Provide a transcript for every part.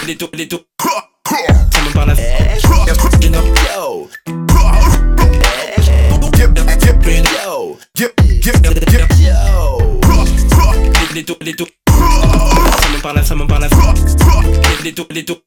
les ça me parle à you know. Yo. Yo. Ça me parle à les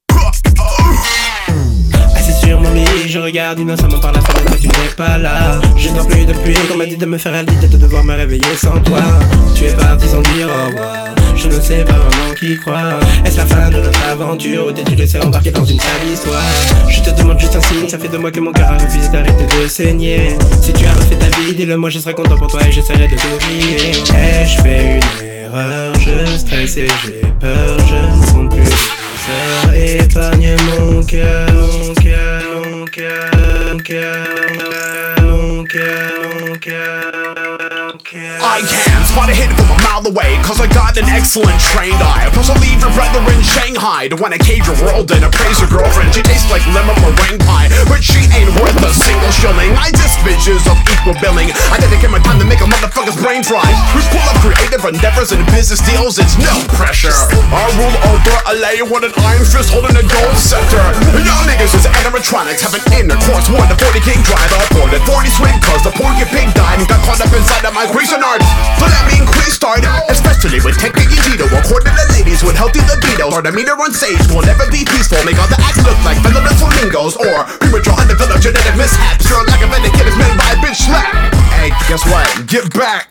assis sur mon lit, je regarde une ça me parle à fenêtre mais tu n'es pas là. Je dors plus depuis qu'on m'a dit de me faire à l'idée de devoir me réveiller sans toi. Tu es parti sans dire au revoir. Je ne sais pas vraiment qui croire. Est-ce la fin de notre aventure ou t'es-tu laissé embarquer dans une sale histoire? Je te demande juste un signe, ça fait 2 mois que mon cœur a refusé d'arrêter de saigner. Si tu as refait ta vie, dis-le moi, je serai content pour toi et j'essaierai de t'oublier. Ai-je fait une erreur? Je stresse et j'ai peur, je ne sens plus douceur. Épargne mon cœur, mon cœur, mon cœur, mon cœur, mon cœur, mon cœur. I can spot a hit from a mile away, cause I got an excellent trained eye. Plus I'll leave your brother in Shanghai to wanna cage your world and appraise your girlfriend. She tastes like lemon meringue pie, but she ain't worth a single shilling. I just bitches of equal billing. I dedicate my time to make a motherfucker's brain fry. We pull up creative endeavors and business deals, it's no pressure. I rule over LA with an iron fist holding a gold scepter. Y'all niggas is animatronics, have an intercourse, more than 40 king drive. I poured at 40 swing cause the poor get pig died and got caught up inside of my Grecian art. So that mean quiz start, especially with technique and Tito. According to ladies with healthy libidos, or the meter on stage will never be peaceful. Make all the acts look like feathered flamingos, or premature undeveloped genetic mishaps. Your lack of etiquette is made by a bitch slap. Hey, guess what? Get back.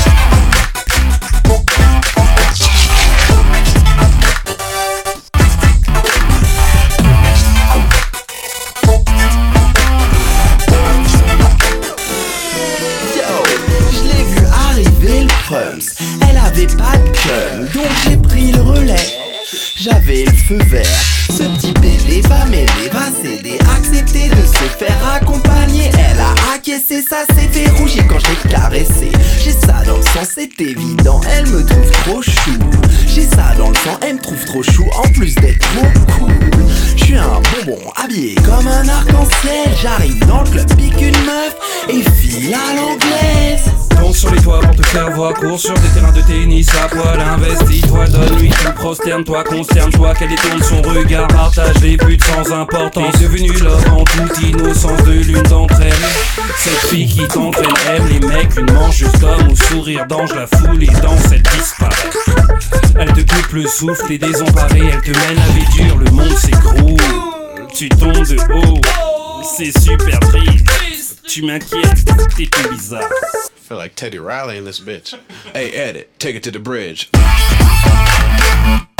Elle avait pas de cum, donc j'ai pris le relais. J'avais le feu vert. Ce petit bébé va m'aider, va s'aider, accepter de se faire accompagner. Elle a acquiescé, ça s'est fait rougir quand je l'ai caressé. J'ai ça dans le sang, c'est évident, elle me trouve trop chou. J'ai ça dans le sang, elle me trouve trop chou, en plus d'être trop cool. J'suis un bonbon habillé comme un arc-en-ciel. J'arrive dans le club, pique une meuf et file à l'anglaise. Monte sur les toits pour te faire voir, cours sur des terrains de tennis à poil. Investis-toi, donne-lui tout, prosterne-toi, concerne-toi. Qu'elle détourne son regard, partage les buts sans importance. Devenue l'homme en toute innocence de l'une d'entre elles. Cette fille qui t'entraîne aime les mecs, une mangeuse d'homme au sourire d'ange. La foule et danse, elle disparaît. Elle te coupe le souffle et désemparée, elle te mène à vie dure, le monde s'écroule. Tu tombes de haut, c'est super triste. Tu m'inquiètes, t'es tout bizarre. I feel like Teddy Riley in this bitch. Hey, edit, take it to the bridge.